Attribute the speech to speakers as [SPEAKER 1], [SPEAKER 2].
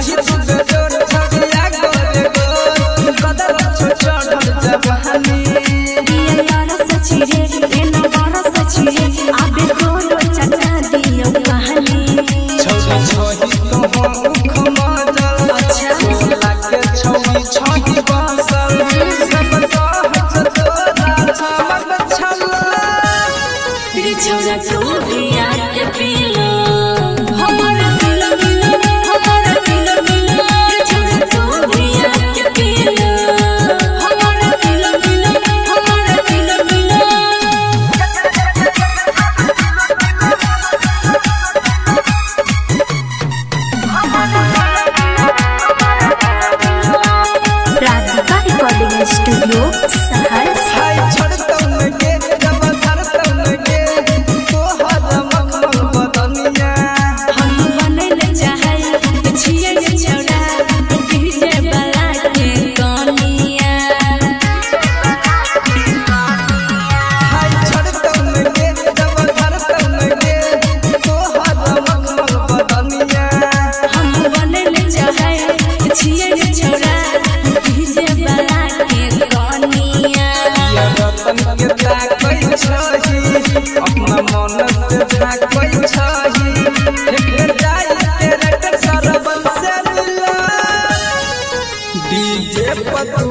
[SPEAKER 1] छही तू बेजोर छगिया गोरे गोर बदल चढ़ जवानी
[SPEAKER 2] दिया यार सची रे एना बारा सची रे आबे गोरो चटा दियो कहानी
[SPEAKER 1] छही तो खमा जल अच्छा लागे छही बसल सब कहत तोरा छमक छल
[SPEAKER 2] रे छोरा तू भी आके पीलो स्टूडियो सहरसा
[SPEAKER 1] छड़तौ लगे जब धरतौ लगे तोहर मखमल बदनिया
[SPEAKER 2] हम बनैले चाहै छियै जे छोड़ा डीजे वाला के कनिया
[SPEAKER 1] छड़तौ लगे जब धरतौ लगे तोहर मखमल बदनिया
[SPEAKER 2] हम बनैले चाहै छियै जे छोड़ा डीजे वाला के कनिया
[SPEAKER 1] रतन के ताकै छही अपना मन से ताकै छही एक जाई के रट सरबन से मिला डीजे पर